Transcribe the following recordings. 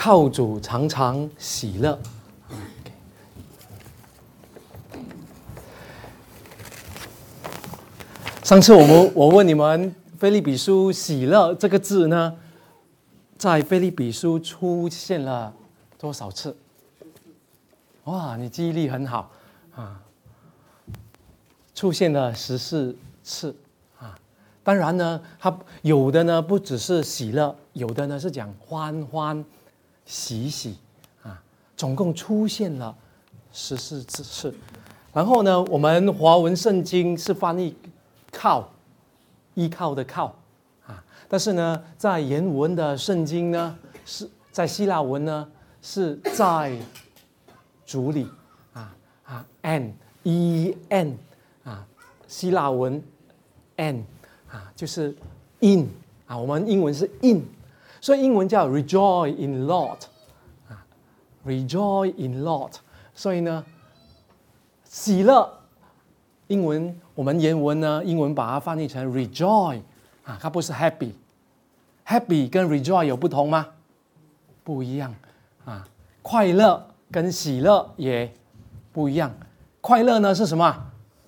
靠主常常喜乐。上次我问你们，腓立比书喜乐这个字呢，在腓立比书出现了多少次？哇，你记忆力很好啊！出现了14次啊。当然呢，它有的呢不只是喜乐，有的呢是讲欢欢喜喜啊。总共出现了14次。然后呢，我们华文圣经是翻译靠，依靠的靠啊。但是呢，在原文的圣经呢，是在希腊文呢是在主里，en 啊，希腊文 en 啊，就是 in 啊，我们英文是 in， 所以英文叫 rejoice in Lord 啊 ，rejoice in Lord。所以呢，喜乐，英文我们原文呢，英文把它翻译成 rejoice 啊，它不是 happy，happy 跟 rejoice 有不同吗？不一样啊，快乐跟喜乐也不一样。快乐呢是什么？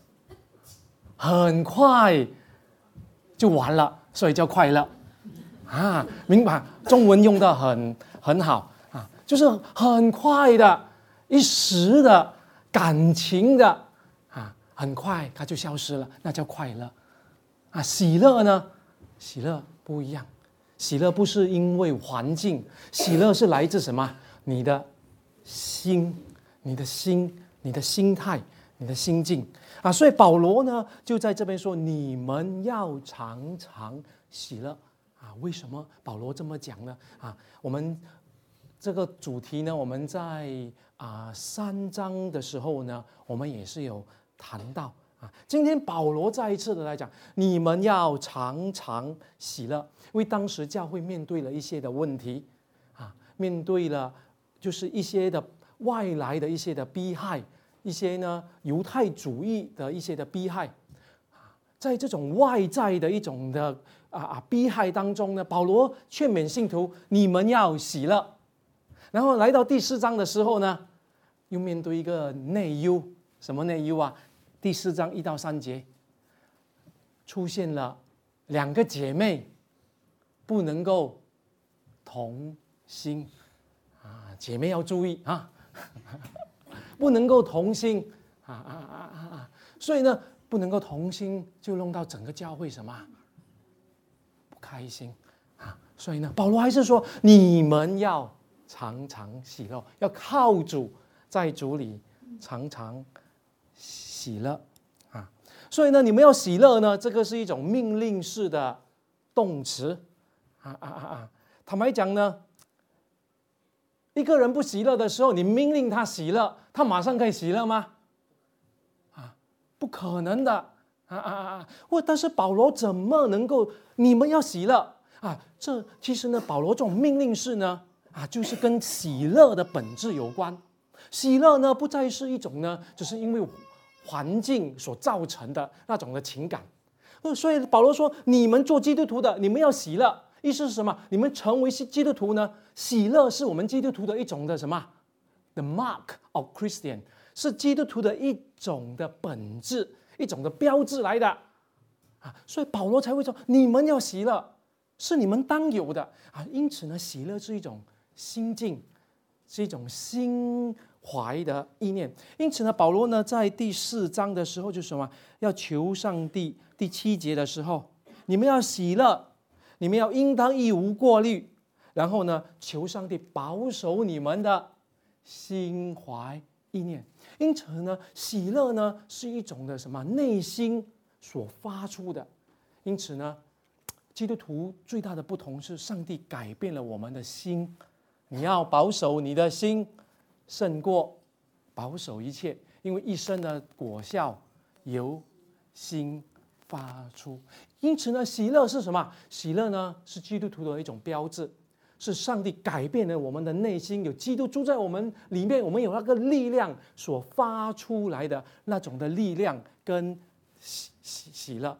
很快就完了，所以叫快乐啊，明白？中文用的很好啊，就是很快的、一时的感情的啊，很快它就消失了，那叫快乐啊。喜乐呢？喜乐不一样，喜乐不是因为环境，喜乐是来自什么？你的心，你的心态，你的心境啊。所以保罗呢就在这边说，你们要常常喜乐啊。为什么保罗这么讲呢？啊，我们这个主题呢，我们在3章的时候呢，我们也是有谈到啊。今天保罗再一次的来讲，你们要常常喜乐，因为当时教会面对了一些的问题啊，面对了就是一些的外来的一些的逼害，一些呢犹太主义的一些的逼害，在这种外在的一种的逼害当中呢，保罗劝勉信徒，你们要喜乐。然后来到第4章的时候呢，又面对一个内忧，什么内忧啊？第4章1到3节，出现了2个姐妹不能够同心啊，姐妹要注意啊，不能够同心所以呢，不能够同心，就弄到整个教会什么不开心啊。所以呢，保罗还是说，你们要常常喜乐，要靠主，在主里常常喜乐啊。所以呢，你们要喜乐呢，这个是一种命令式的动词坦白讲呢，一个人不喜乐的时候，你命令他喜乐，他马上可以喜乐吗？不可能的但是保罗怎么能够你们要喜乐啊？这其实呢，保罗这种命令式呢就是跟喜乐的本质有关。喜乐呢，不再是一种呢，就是因为环境所造成的那种的情感。所以保罗说，你们做基督徒的，你们要喜乐。意思是什么？你们成为基督徒呢，喜乐是我们基督徒的一种的什么 ？The mark of Christian， 是基督徒的一种的本质，一种的标志来的所以保罗才会说，你们要喜乐，是你们当有的因此呢，喜乐是一种心境，是一种心怀的意念。因此呢，保罗呢在第4章的时候就是什么？要求上帝。第7节的时候，你们要喜乐，你们要应当一无过虑，然后呢，求上帝保守你们的心怀意念。因此呢，喜乐呢是一种的什么？内心所发出的。因此呢，基督徒最大的不同是，上帝改变了我们的心。你要保守你的心，胜过保守一切，因为一生的果效由心发出。因此呢，喜乐是什么？喜乐呢是基督徒的一种标志，是上帝改变了我们的内心，有基督住在我们里面，我们有那个力量所发出来的那种的力量跟喜乐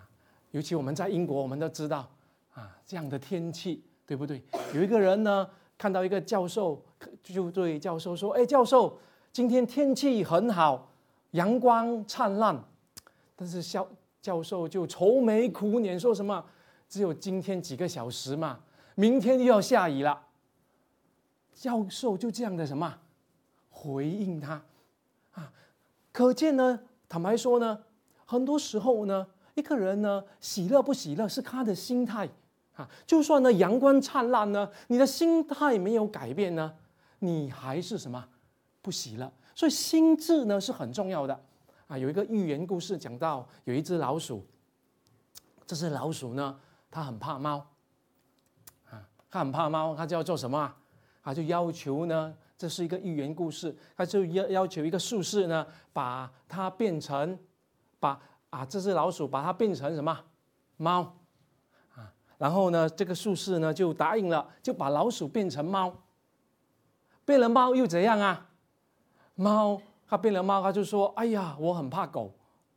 尤其我们在英国，我们都知道这样的天气，对不对？有一个人呢看到一个教授，就对教授说：“哎，教授，今天天气很好，阳光灿烂。”但是教授就愁眉苦脸，说什么：“只有今天几个小时嘛，明天又要下雨了。”教授就这样的什么回应他啊？可见呢，坦白说呢，很多时候呢，一个人呢喜乐不喜乐是他的心态啊。就算呢阳光灿烂呢，你的心态没有改变呢，你还是什么不喜乐。所以心智呢是很重要的啊。有一个寓言故事讲到，有一只老鼠，这只老鼠呢，它很怕猫啊，它很怕猫，它就要做什么啊？他就要求呢，这是一个寓言故事，他就要求一个术士呢，把它变成，这只老鼠把它变成什么猫啊？然后呢，这个术士呢就答应了，就把老鼠变成猫。变了猫又怎样啊？它变了猫，他就说：“哎呀，我很怕狗。”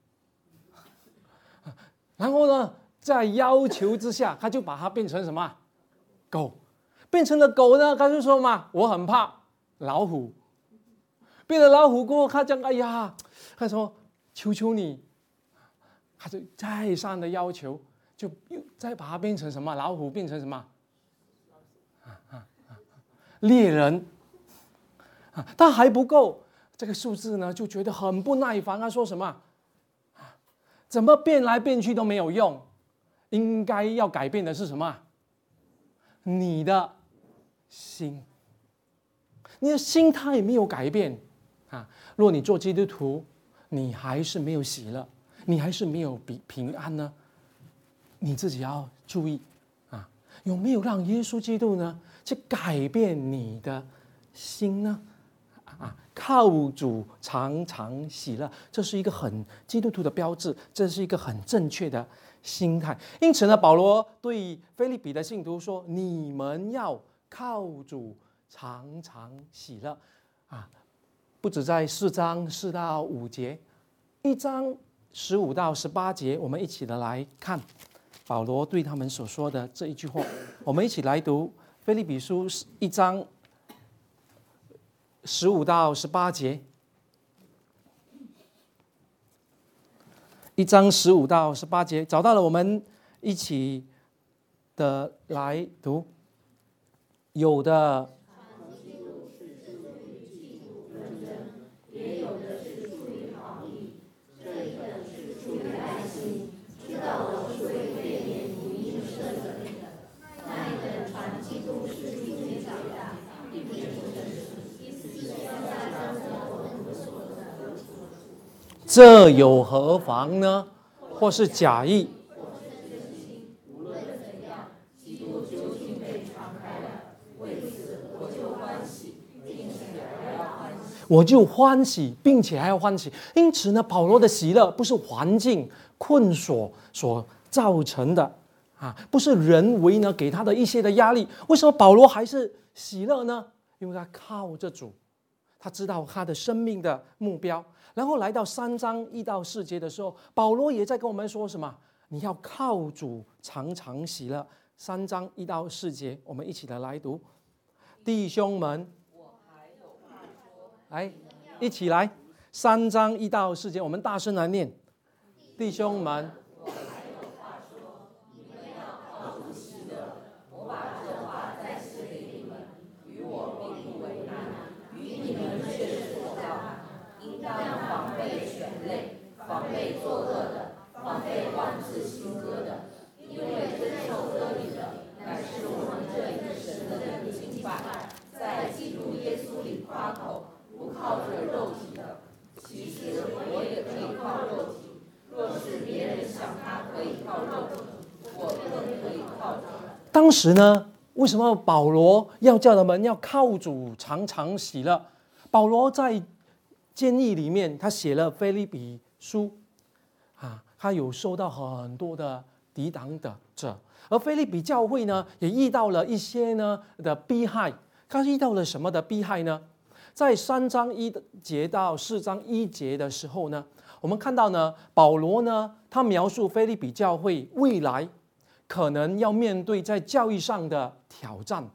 然后呢，在要求之下，他就把它变成什么狗。变成了狗呢，他就说嘛，我很怕老虎。变了老虎过后，他讲，哎呀，他说求求你，他就再三的要求，就又再把它变成什么老虎，变成什么猎人啊，但还不够。这个数字呢就觉得很不耐烦，他说什么怎么变来变去都没有用，应该要改变的是什么？你的心，你的心态没有改变啊！若你做基督徒，你还是没有喜乐，你还是没有平安呢，你自己要注意啊！有没有让耶稣基督呢去改变你的心呢？靠主常常喜乐，这是一个很基督徒的标志，这是一个很正确的心态。因此呢，保罗对腓立比的信徒说：“你们要靠主常常喜乐。”啊，不止在4章4到5节，1章15到18节，我们一起的来看保罗对他们所说的这一句话。我们一起来读腓立比书1章15到18节，1章15到18节，找到了，我们一起的来读。有的也有的是出于好意，这一个是出于爱心，知道我是为被念福音设立的，那一个传基督是今天长大，并且这有何妨呢？或是假意，无论怎样，基督究竟被传开了，为此我就欢喜，并且还要欢喜。因此呢，保罗的喜乐不是环境困锁所造成的啊，不是人为呢给他的一些的压力。为什么保罗还是喜乐呢？因为他靠着主，他知道他的生命的目标。然后来到3章1到4节的时候，保罗也在跟我们说什么？你要靠主常常喜乐。3章1到4节，我们一起的来读。弟兄们，我还有话说，来，一起来。3章1到4节，我们大声来念。弟兄们，我还有话说，你们要靠主喜乐。我把这话再写给你们，与我并不为难，与你们却是所当。应当防备犬类，防备作恶的，防备妄自行歌的，因为真受割礼的，乃是我们这一神的人敬拜，在基督耶稣里夸口，不靠着肉体的。其实我也可以靠肉体，若是别人想他可以靠肉体，我更可以靠着。当时呢，为什么保罗要叫他们要靠主常常喜乐？保罗在监狱里面，他写了腓立比书啊，他有受到很多的抵挡者，而腓立比教会呢，也遇到了一些呢的逼害。他遇到了什么的逼害呢？在3章1节到4章1节的时候呢，我们看到呢，保罗呢，他描述腓立比教会未来可能要面对在教育上的挑战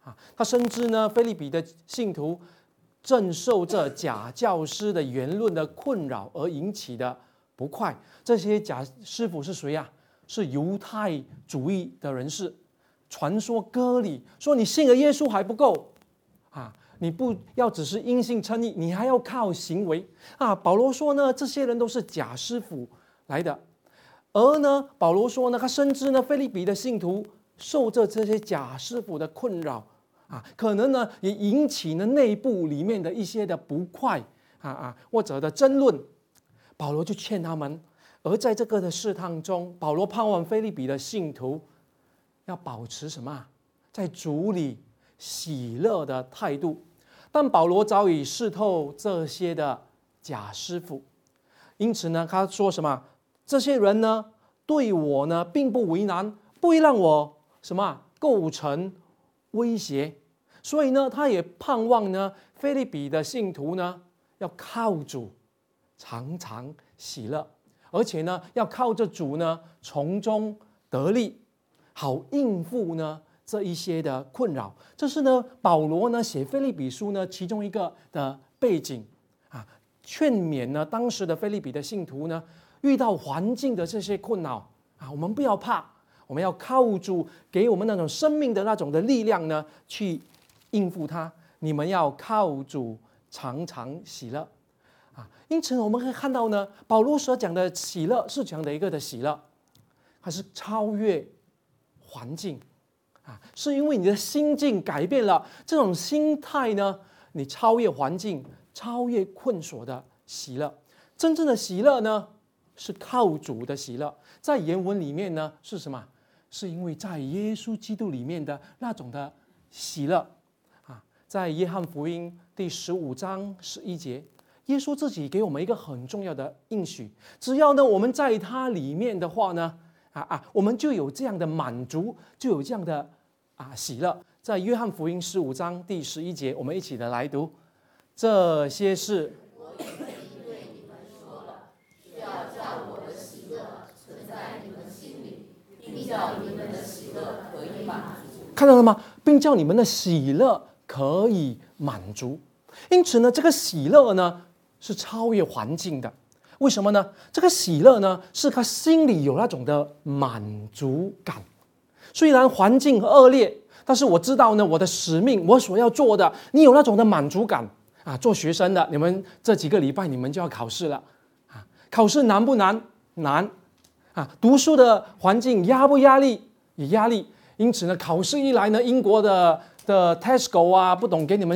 他深知呢，腓立比的信徒正受这假教师的言论的困扰而引起的不快。这些假师傅是谁啊？是犹太主义的人士，传说割礼，说你信了耶稣还不够啊，你不要只是因信称义，你还要靠行为啊。保罗说呢，这些人都是假师傅来的，而呢，保罗说呢，他深知呢，腓立比的信徒受着这些假师傅的困扰啊，可能呢也引起呢内部里面的一些的不快或者的争论。保罗就劝他们，而在这个的试探中，保罗盼望腓立比的信徒要保持什么？在主里喜乐的态度。但保罗早已识透这些的假师傅，因此呢，他说什么？这些人呢，对我呢并不为难，不会让我什么构成威胁。所以呢，他也盼望呢，腓立比的信徒呢，要靠主常常喜乐，而且呢，要靠着主呢，从中得利，好应付呢这一些的困扰。这是呢，保罗呢写腓立比书呢其中一个的背景啊，劝勉呢当时的腓立比的信徒呢，遇到环境的这些困扰啊，我们不要怕，我们要靠主给我们那种生命的那种的力量呢，去应付它。你们要靠主常常喜乐啊。因此我们可以看到呢，保罗所讲的喜乐是讲的一个的喜乐，它是超越环境啊，是因为你的心境改变了，这种心态呢，你超越环境，超越困锁的喜乐。真正的喜乐呢，是靠主的喜乐。在原文里面呢，是什么？是因为在耶稣基督里面的那种的喜乐啊。在约翰福音第15章11节，耶稣自己给我们一个很重要的应许，只要呢我们在他里面的话呢，我们就有这样的满足，就有这样的喜乐。在约翰福音15章第11节，我们一起的来读：这些事我已经对你们说了，要叫我的喜乐存在你们心里，并叫你们的喜乐可以满足。看到了吗？并叫你们的喜乐可以满足。因此呢，这个喜乐呢是超越环境的。为什么呢？这个喜乐呢，是他心里有那种的满足感。虽然环境恶劣，但是我知道呢，我的使命，我所要做的，你有那种的满足感啊。做学生的，你们这几个礼拜你们就要考试了啊。考试难不难？难啊。读书的环境压不压力？也压力。因此呢，考试一来呢，英国的 Tesco 啊，不懂给你们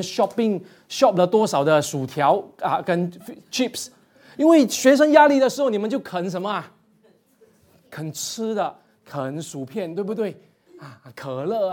shop 了多少的薯条啊，跟 chips。因为学生压力的时候，你们就啃什么啊？啃吃的，啃薯片，对不对？可乐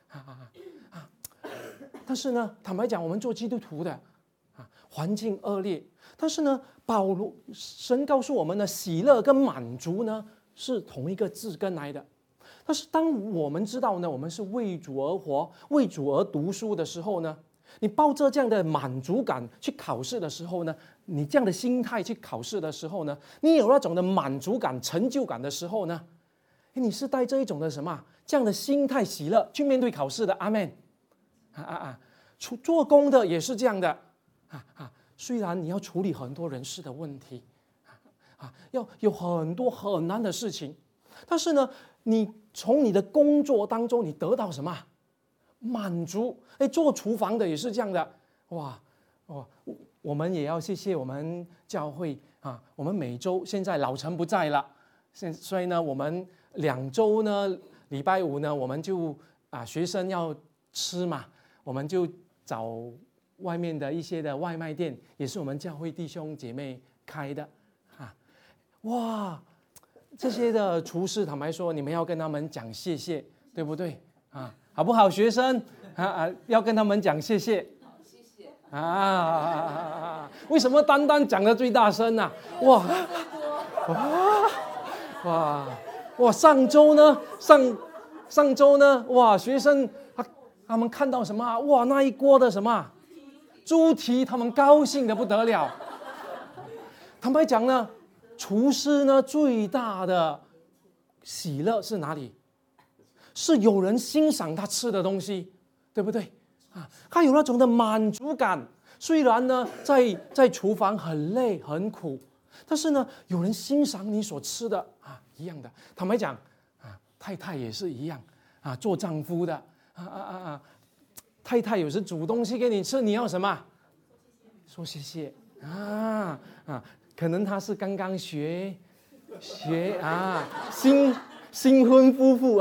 但是呢，坦白讲，我们做基督徒的环境恶劣，但是呢，神告诉我们呢，喜乐跟满足呢是同一个字根来的。但是当我们知道呢，我们是为主而活，为主而读书的时候呢，你抱着这样的满足感去考试的时候呢，你这样的心态去考试的时候呢，你有那种的满足感、成就感的时候呢，你是带着一种的什么这样的心态喜乐去面对考试的。阿们。做工的也是这样的虽然你要处理很多人事的问题要有很多很难的事情，但是呢，你从你的工作当中你得到什么满足？做厨房的也是这样的。我们也要谢谢我们教会我们每周现在老陈不在了，所以呢，我们2周呢，礼拜5呢，我们就学生要吃嘛，我们就找外面的一些的外卖店，也是我们教会弟兄姐妹开的这些的厨师，坦白说，你们要跟他们讲谢谢，对不对好不好？学生要跟他们讲谢谢。谢谢为什么单单讲的最大声呢？上周呢，学生他们看到什么那一锅的什么猪蹄，他们高兴的不得了。坦白讲呢，厨师呢最大的喜乐是哪里？是有人欣赏他吃的东西， 对不对？他有那种的满足感。虽然呢，在厨房很累很苦，但是呢，有人欣赏你所吃的一样的。坦白讲太太也是一样做丈夫的太太有时煮东西给你吃，你要什么？说谢谢可能他是刚刚学新婚夫妇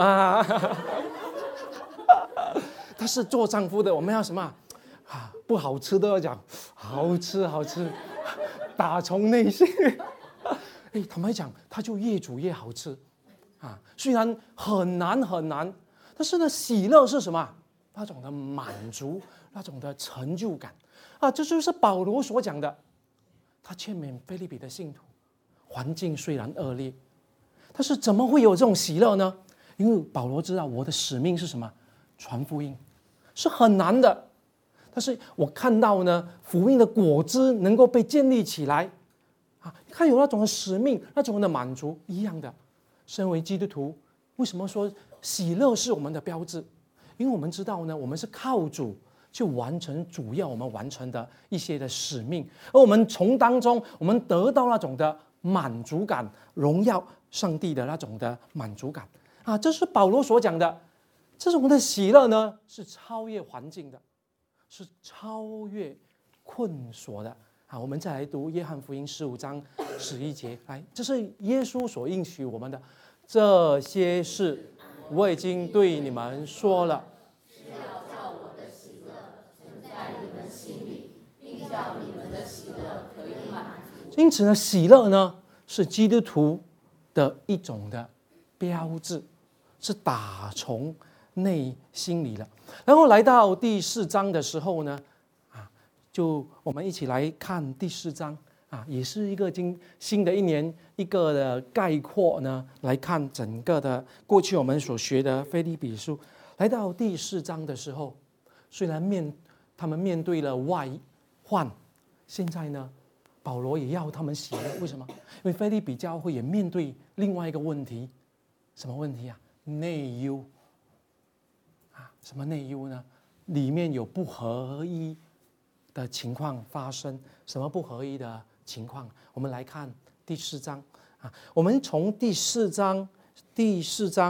但是做丈夫的我们要什么不好吃都要讲好吃，打从内心坦白讲，他就越煮越好吃虽然很难，但是呢，喜乐是什么？那种的满足，那种的成就感这就是保罗所讲的。他劝勉腓立比的信徒，环境虽然恶劣，但是怎么会有这种喜乐呢？因为保罗知道我的使命是什么？传福音是很难的，但是我看到呢，福音的果子能够被建立起来他有那种的使命，那种的满足一样的。身为基督徒，为什么说喜乐是我们的标志？因为我们知道呢，我们是靠主去完成主要我们完成的一些的使命，而我们从当中我们得到那种的满足感，荣耀上帝的那种的满足感这是保罗所讲的。这种的喜乐呢，是超越环境的，是超越困锁的我们再来读约翰福音15章11节，来，这是耶稣所应许我们的。这些事我已经对你们说了，是要叫我的喜乐存在你们心里，并叫你们的喜乐可以满足。因此呢，喜乐呢是基督徒的一种的标志，是打从内心里了。然后来到第4章的时候呢就我们一起来看第4章也是一个新的一年一个的概括呢，来看整个的过去我们所学的腓立比书。来到第4章的时候，虽然他们面对了外患，现在呢保罗也要他们喜乐。为什么？因为腓立比教会也面对另外一个问题。什么问题内忧什么内忧呢？里面有不合一的情况发生。什么不合一的情况？我们来看第4章我们从第4章第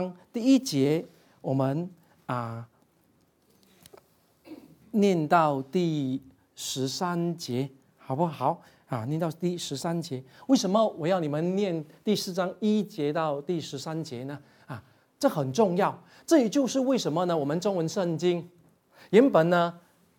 1节我们念到第13节，好不好念到第13节。为什么我要你们念第4章1节到第13节呢？这很重要。这也就是为什么呢，我们中文圣经原本呢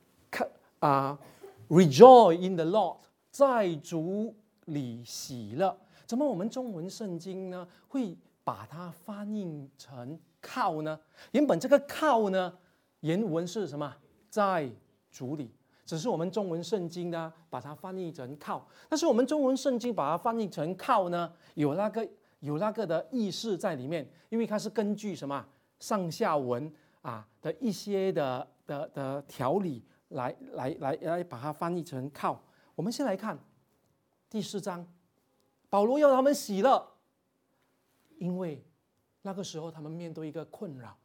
Rejoice in the Lord， 在主里喜乐。怎么我们中文圣经呢会把它翻译成靠呢？原本这个靠呢，原文是什么？在主里。只是我们中文圣经呢把它翻译成靠，但是我们中文圣经把它翻译成靠呢，有那个的意思在里面，因为它是根据什么上下文的一些的条理来把它翻译成靠。我们先来看第4章，保罗要他们喜乐，因为那个时候他们面对一个困扰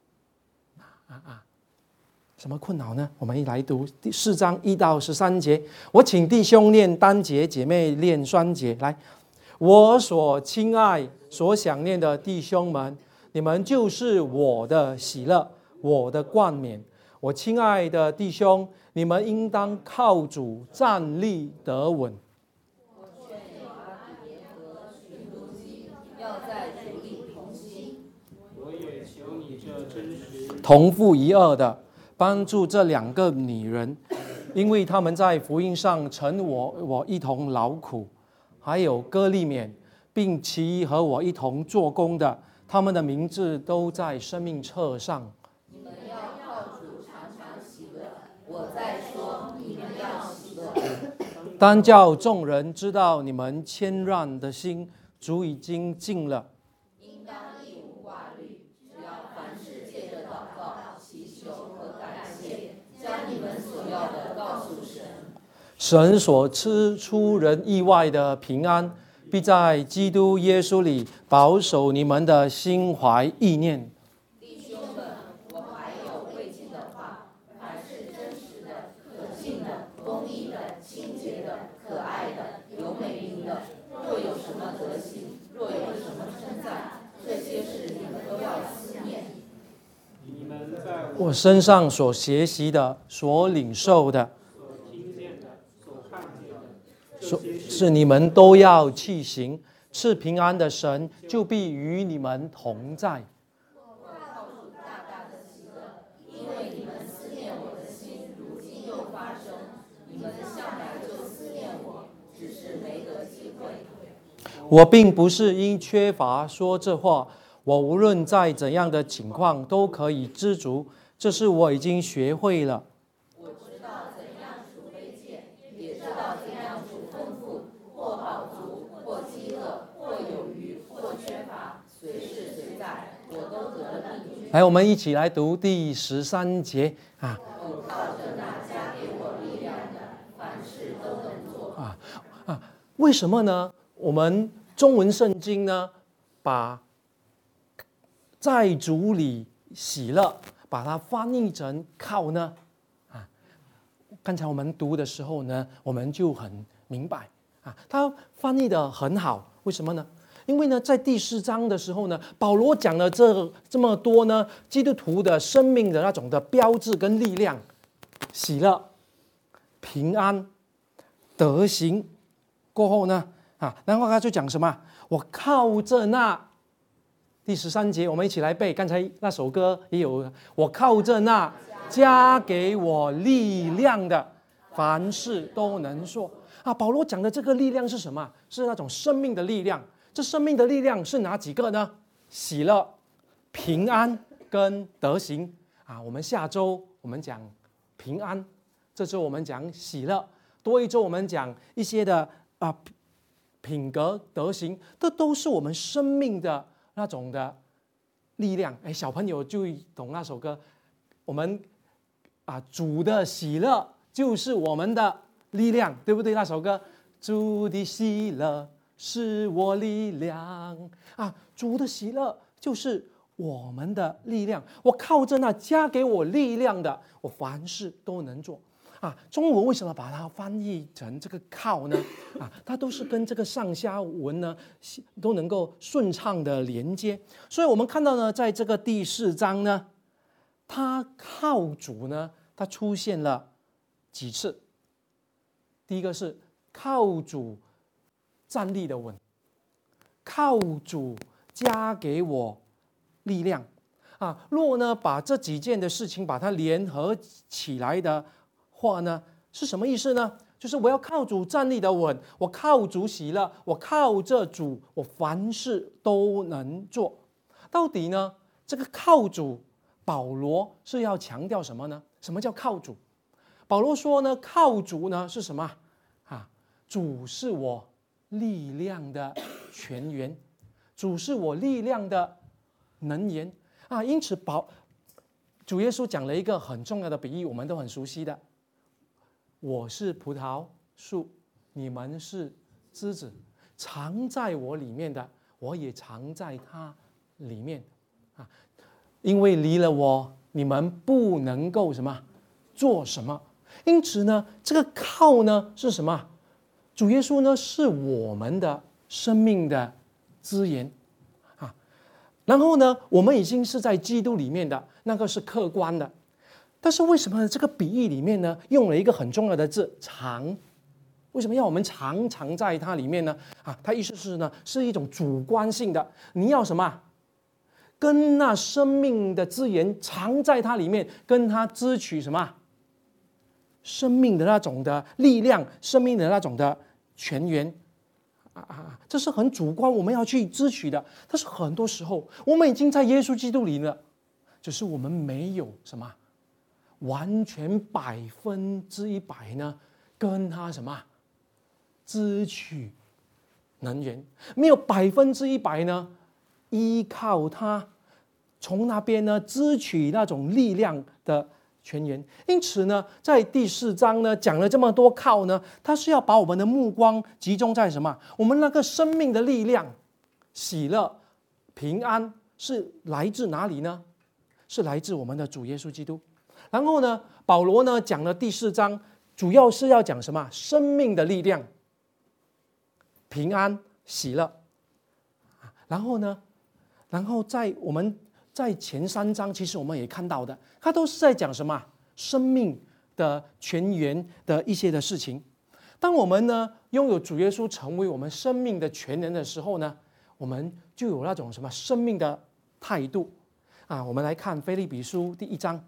什么困扰呢？我们一来读第4章1到13节。我请弟兄念单节，姐妹念双节。来，我所亲爱所想念的弟兄们，你们就是我的喜乐，我的冠冕。我亲爱的弟兄，你们应当靠主站立得稳。我劝你巴比别和寻都基要在主里同心。我也求你这真实同父一轭的帮助这2个女人，因为他们在福音上曾我一同劳苦，还有哥利勉，并其余和我一同做工的，他们的名字都在生命册上。你们要靠主常常喜乐。我再说，你们要喜乐。当叫众人知道你们谦让的心，主已经尽了。应当一无挂虑，只要凡事借着祷告、祈求和感谢，将你们所要的告诉神。神所赐出人意外的平安，必在基督耶稣里保守你们的心怀意念。弟兄们，我还有未尽的话， 我身上所学习的、所领受的、是你们都要去行。赐平安的神就必与你们同在。我并不是因缺乏说这话，我无论在怎样的情况都可以知足，这是我已经学会了。 我知道怎样处卑贱，也知道怎样处丰富，或饱足，或饥饿，或有余，或缺乏，随时随在，我都得了应许。 来，我们一起来读第13节啊。 我靠着那加给我力量的，凡事都能做。 为什么呢？我们中文圣经呢，把在主里喜乐，把它翻译成靠呢，刚才我们读的时候呢，我们就很明白它翻译的很好。为什么呢？因为呢，在第4章的时候呢，保罗讲了这么多呢，基督徒的生命的那种的标志跟力量，喜乐、平安、德行。过后呢，然后他就讲什么？我靠着那第13节，我们一起来背。刚才那首歌也有，我靠着那加给我力量的，凡事都能做。保罗讲的这个力量是什么？是那种生命的力量。这生命的力量是哪几个呢？喜乐、平安跟德行。我们下周我们讲平安，这周我们讲喜乐，多一周我们讲一些的品格、德行，这都是我们生命的那种的力量。小朋友就懂那首歌，我们主的喜乐就是我们的力量，对不对？那首歌，主的喜乐是我力量主的喜乐就是我们的力量。我靠着那加给我力量的，我凡事都能做。中文为什么把它翻译成这个靠呢？它都是跟这个上下文呢都能够顺畅的连接。所以我们看到呢，在这个第4章呢，它靠主呢，它出现了几次。第一个是靠主站立的稳，靠主加给我力量若呢把这几件的事情把它联合起来的话呢，是什么意思呢？就是我要靠主站立的稳，我靠主喜乐，我靠着主，我凡事都能做。到底呢，这个靠主，保罗是要强调什么呢？什么叫靠主？保罗说呢，靠主呢是什么主是我力量的泉源，主是我力量的能源因此主耶稣讲了一个很重要的比喻，我们都很熟悉的。我是葡萄树，你们是枝子，藏在我里面的，我也藏在他里面因为离了我，你们不能够什么做什么。因此呢，这个靠呢是什么？主耶稣呢是我们的生命的资源然后呢，我们已经是在基督里面的，那个是客观的。但是为什么这个比喻里面呢，用了一个很重要的字藏？为什么要我们常在它里面呢？它意思是呢，是一种主观性的。你要什么？跟那生命的资源藏在它里面，跟它支取什么？生命的那种的力量，生命的那种的泉源这是很主观，我们要去支取的。但是很多时候，我们已经在耶稣基督里了，只是我们没有什么完全100%呢，跟他什么支取能源，没有100%呢，依靠他从那边呢支取那种力量的泉源。因此呢，在第4章呢讲了这么多靠呢，它是要把我们的目光集中在什么？我们那个生命的力量、喜乐、平安是来自哪里呢？是来自我们的主耶稣基督。然后呢，保罗呢讲了第4章，主要是要讲什么？生命的力量、平安、喜乐。然后呢，然后在我们在前3章，其实我们也看到的，它都是在讲什么？生命的泉源的一些的事情。当我们呢拥有主耶稣成为我们生命的泉源的时候呢，我们就有那种什么生命的态度啊？我们来看腓立比书第1章，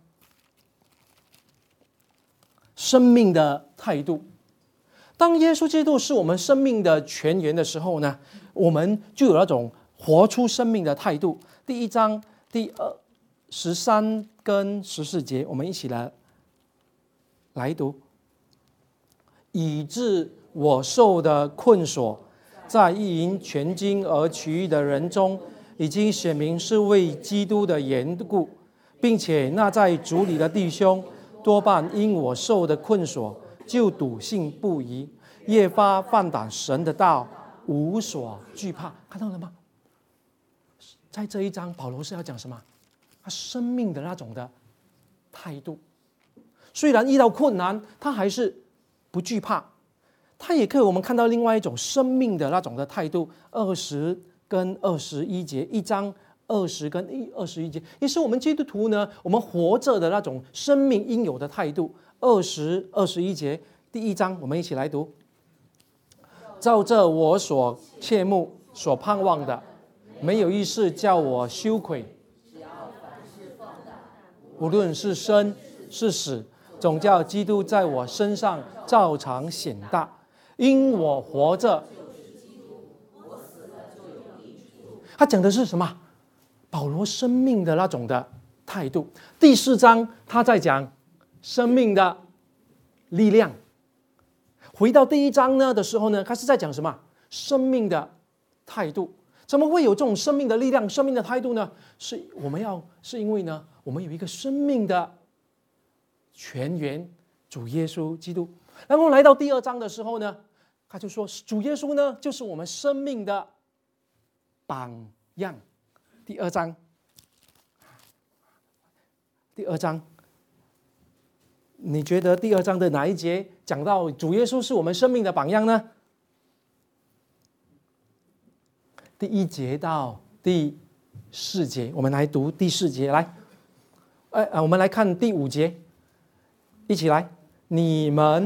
生命的态度。当耶稣基督是我们生命的泉源的时候呢，我们就有那种活出生命的态度。第1章第13跟14节，我们一起来读。以致我受的困锁，在意因全经而取义的人中，已经显明是为基督的缘故，并且那在主里的弟兄，多半因我受的困锁，就笃信不疑，越发放胆神的道，无所惧怕。看到了吗？在这一章，保罗是要讲什么？他生命的那种的态度。虽然遇到困难，他还是不惧怕。他也可以我们看到另外一种生命的那种的态度，20跟21节，1章20跟21节，也是我们基督徒呢，我们活着的那种生命应有的态度。20、21节，第1章，我们一起来读。照这我所切慕、所盼望的，没有一事叫我羞愧。无论是生是死，总叫基督在我身上照常显大。因我活着，他讲的是什么？保罗生命的那种的态度。第4章他在讲生命的力量。回到第1章呢的时候呢，他是在讲什么？生命的态度。怎么会有这种生命的力量、生命的态度呢？是因为呢，我们有一个生命的泉源，主耶稣基督。然后来到第2章的时候呢，他就说主耶稣呢就是我们生命的榜样。第2章，你觉得第2章的哪一节讲到主耶稣是我们生命的榜样呢？第1节到第4节，我们来读第4节。来，我们来看第5节，一起来。你们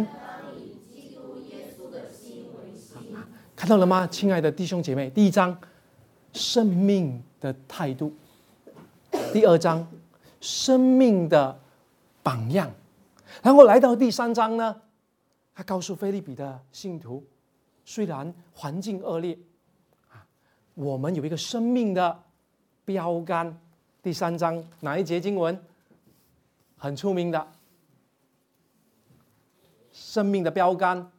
看到了吗，亲爱的弟兄姐妹？第1章生命的态度，第2章生命的榜样，然后来到第3章呢，他告诉腓立比的信徒，虽然环境恶劣，我们有一个生命的标杆。第3章哪一节经文很出名的？生命的标杆。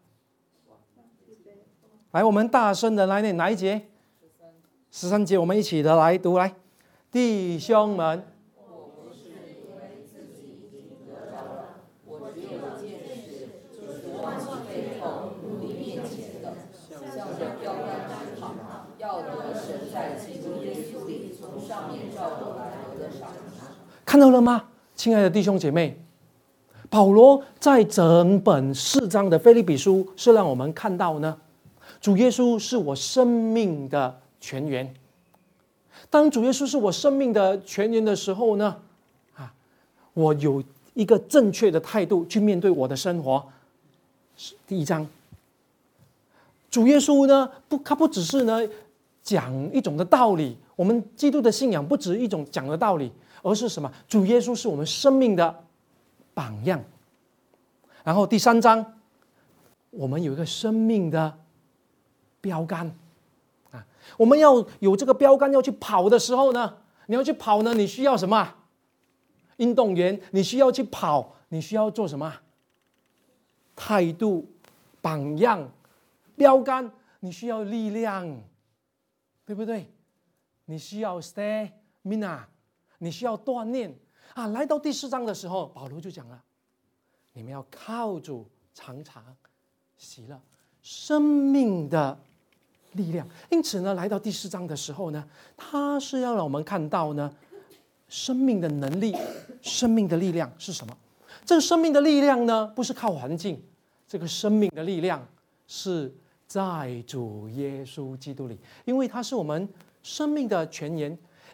来，我们大声的来念哪一节？13节，我们一起的来读。来，弟兄们， 我不是因为自己已经得着了，我只有一件事，就是忘记背后，努力面前的，向着标杆直跑，要得神在基督耶稣里从上面召我来得的赏赐。 看到了吗，亲爱的弟兄姐妹？保罗在整本4章的腓立比书是让我们看到呢，主耶稣是我生命的泉源。当主耶稣是我生命的泉源的时候呢，我有一个正确的态度去面对我的生活。第1章，主耶稣呢，他不只是呢讲一种的道理，我们基督的信仰不只一种讲的道理，而是什么？主耶稣是我们生命的榜样。然后第3章，我们有一个生命的标杆。我们要有这个标杆，要去跑的时候呢，你要去跑呢，你需要什么？运动员，你需要去跑，你需要做什么？态度、榜样、标杆，你需要力量，对不对？你需要 stamina， 你需要锻炼啊。来到第4章的时候，保罗就讲了，你们要靠主常常喜乐，生命的力量。因此呢，来到第4章的时候呢，他是要让我们看到呢，生命的能力、生命的力量是什么？这个生命的力量呢，不是靠环境，这个生命的力量是在主耶稣基督里，因为他是我们生命的泉源。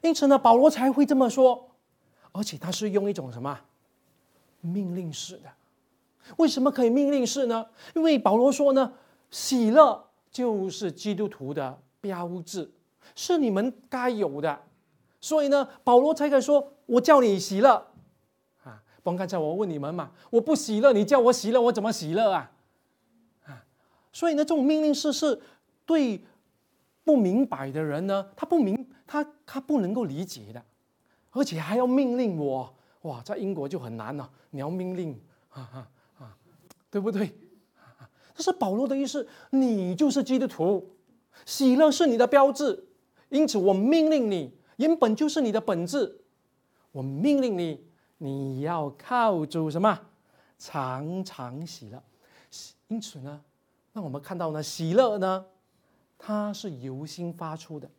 因此呢，保罗才会这么说，而且他是用一种什么命令式的。为什么可以命令式呢？因为保罗说呢，喜乐就是基督徒的标志，是你们该有的。所以呢，保罗才可以说，我叫你喜乐啊！不然刚才我问你们嘛，我不喜乐，你叫我喜乐，我怎么喜乐啊？所以呢，这种命令式是对不明白的人呢，他不能够理解的，而且还要命令我。哇，在英国就很难了，你要命令对不对？这是保罗的意思，你就是基督徒，喜乐是你的标志，因此我命令你，原本就是你的本质，我命令你，你要靠主什么？常常喜乐。因此呢，那我们看到呢，喜乐呢，它是由心发出的，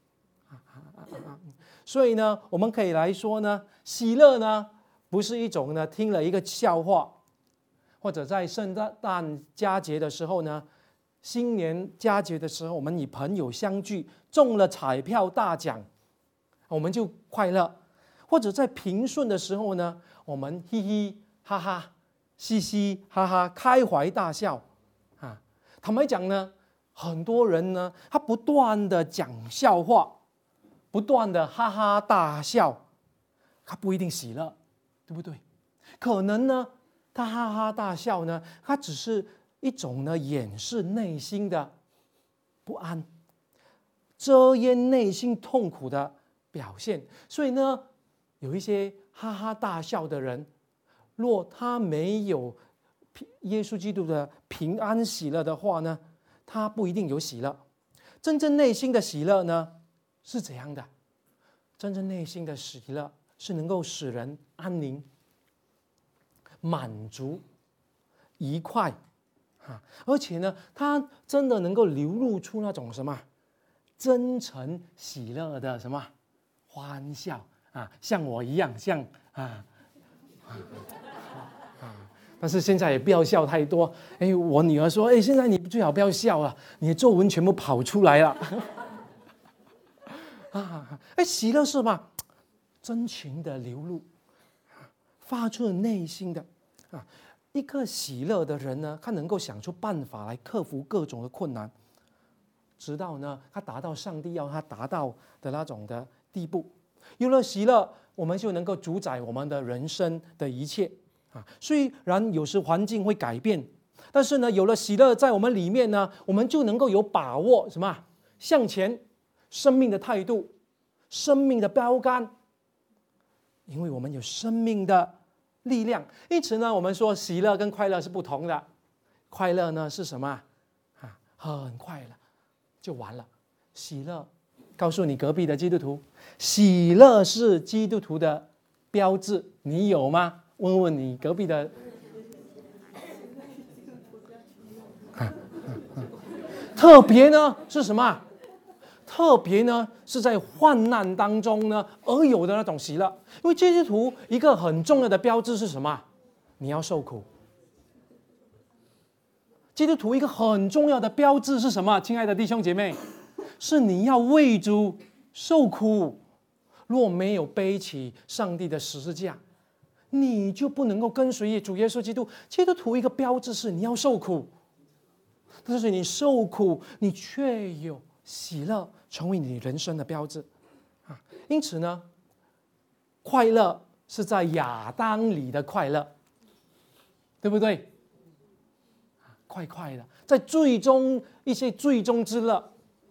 所以呢，我们可以来说呢，喜乐呢，不是一种呢听了一个笑话，或者在圣诞佳节的时候呢，新年佳节的时候，我们与朋友相聚，中了彩票大奖，我们就快乐；或者在平顺的时候呢，我们嘻嘻哈哈、嘻嘻哈哈、开怀大笑。坦白讲呢，很多人呢，他不断的讲笑话，不断的哈哈大笑，他不一定喜乐，对不对？可能呢，他哈哈大笑呢，他只是一种呢掩饰内心的不安，遮掩内心痛苦的表现。所以呢，有一些哈哈大笑的人，若他没有耶稣基督的平安喜乐的话呢，他不一定有喜乐。真正内心的喜乐呢，是怎样的？真正内心的喜乐是能够使人安宁、满足、愉快而且呢，他真的能够流露出那种什么真诚喜乐的什么欢笑像我一样，像但是现在也不要笑太多。我女儿说，现在你最好不要笑了，你的皱纹全部跑出来了。喜乐是什么？真情的流露，发自内心的一个喜乐的人呢，他能够想出办法来克服各种的困难，直到呢他达到上帝要他达到的那种的地步。有了喜乐，我们就能够主宰我们的人生的一切虽然有时环境会改变，但是呢，有了喜乐在我们里面呢，我们就能够有把握什么向前生命的态度、生命的标杆，因为我们有生命的力量。因此呢，我们说喜乐跟快乐是不同的。快乐呢是什么很快乐就完了。喜乐，告诉你隔壁的基督徒，喜乐是基督徒的标志，你有吗？问问你隔壁的。特别呢是什么？特别呢是在患难当中呢而有的那种喜乐。因为基督徒一个很重要的标志是什么？你要受苦。基督徒一个很重要的标志是什么？亲爱的弟兄姐妹，是你要为主受苦。若没有背起上帝的十字架，你就不能够跟随主耶稣基督。基督徒一个标志是你要受苦，但是你受苦，你却有喜乐，成为你人生的标志因此呢，快乐是在亚当里的快乐，对不对？快快的，在最终一些最终之乐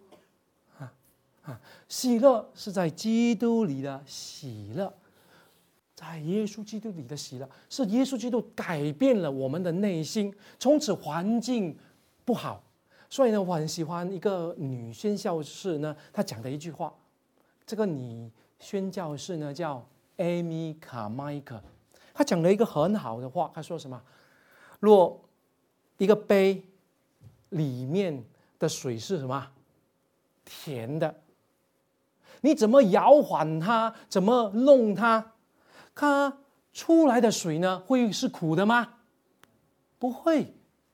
喜乐是在基督里的喜乐，在耶稣基督里的喜乐，是耶稣基督改变了我们的内心，从此环境不好。所以呢，我很喜欢一个女宣教士呢，她讲的一句话。这个女宣教士呢叫 Amy Carmichael， 她讲了一个很好的话。她说什么？若一个杯里面的水是什么？甜的，你怎么摇晃它，怎么弄它，它出来的水呢会是苦的吗？不会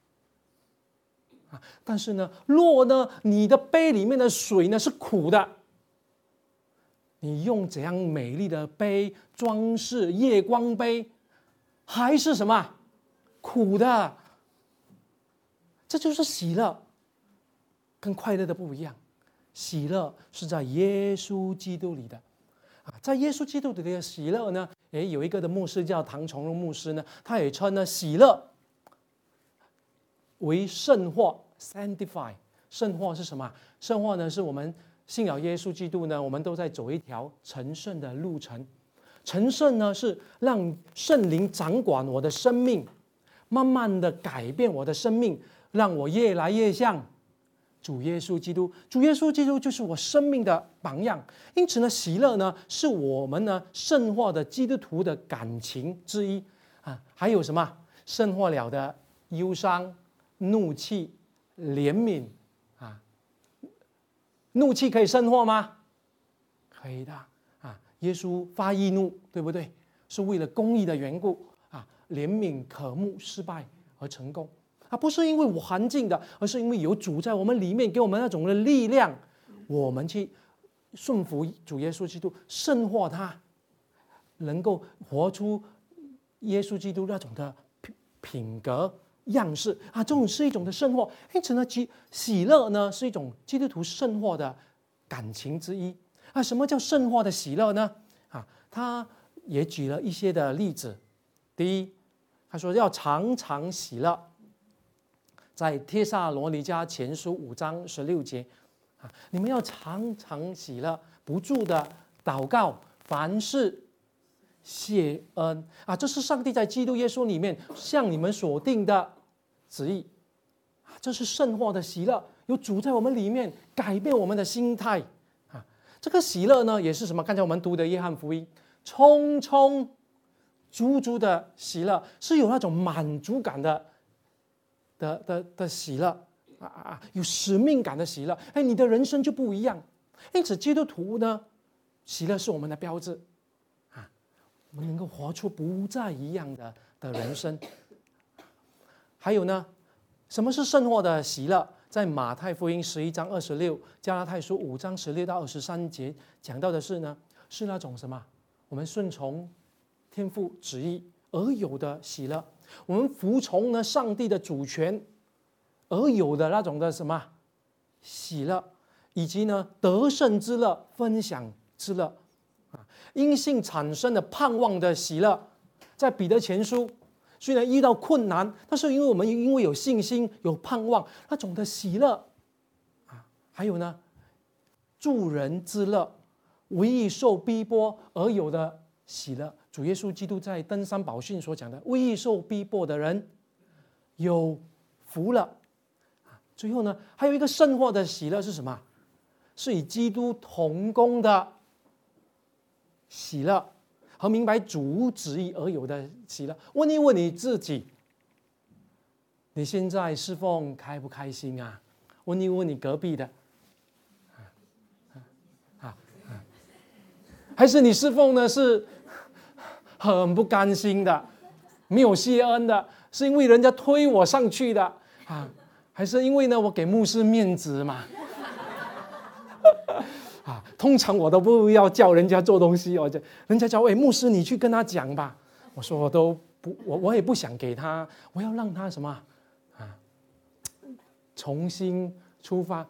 但是呢，若呢你的杯里面的水呢是苦的， 你用怎样美丽的杯装饰夜光杯，还是什么苦的。这就是喜乐，跟快乐的不一样。喜乐是在耶稣基督里的在耶稣基督里的喜乐呢，有一个的牧师叫唐崇荣牧师呢，他也称呢喜乐为圣化 （sanctify）。圣化是什么？圣化呢，是我们信仰耶稣基督呢，我们都在走一条成圣的路程。成圣呢，是让圣灵掌管我的生命，慢慢的改变我的生命，让我越来越像主耶稣基督。主耶稣基督就是我生命的榜样。因此呢，喜乐呢，是我们呢圣化的基督徒的感情之一还有什么圣化了的忧伤、怒气、怜悯怒气可以圣化吗？可以的耶稣发义怒，对不对？是为了公义的缘故怜悯渴慕失败而成功不是因为我环境的，而是因为有主在我们里面，给我们那种的力量，我们去顺服主耶稣基督，圣化他，能够活出耶稣基督那种的品格样式这种是一种的圣化。因此呢，喜乐呢是一种基督徒圣化的感情之一什么叫圣化的喜乐呢？他也举了一些的例子。第一，他说要常常喜乐，在帖撒罗尼迦前书5章16节你们要常常喜乐，不住的祷告，凡事谢恩这是上帝在基督耶稣里面向你们所定的旨意这是圣化的喜乐，有主在我们里面改变我们的心态这个喜乐呢，也是什么？刚才我们读的约翰福音，充充足足的喜乐，是有那种满足感的喜乐有使命感的喜乐你的人生就不一样。因此基督徒呢，喜乐是我们的标志我们能够活出不再一样的人生。还有呢，什么是圣化的喜乐？在马太福音11章26，加拉太书5章16到23节讲到的是呢，是那种什么？我们顺从天父旨意而有的喜乐，我们服从呢上帝的主权而有的那种的什么喜乐，以及呢得胜之乐、分享之乐因信产生的盼望的喜乐。在彼得前书，虽然遇到困难，但是因为有信心、有盼望，那种的喜乐还有呢助人之乐，为义受逼迫而有的喜乐。主耶稣基督在登山宝训所讲的，为义受逼迫的人有福了最后呢，还有一个圣化的喜乐是什么？是与基督同工的喜乐，和明白主旨意而有的喜乐。问一问你自己，你现在侍奉开不开心问一问你隔壁的还是你侍奉呢是很不甘心的，没有谢恩的，是因为人家推我上去的还是因为呢我给牧师面子嘛通常我都不要叫人家做东西人家叫牧师你去跟他讲吧，我说我也不想给他，我要让他什么重新出发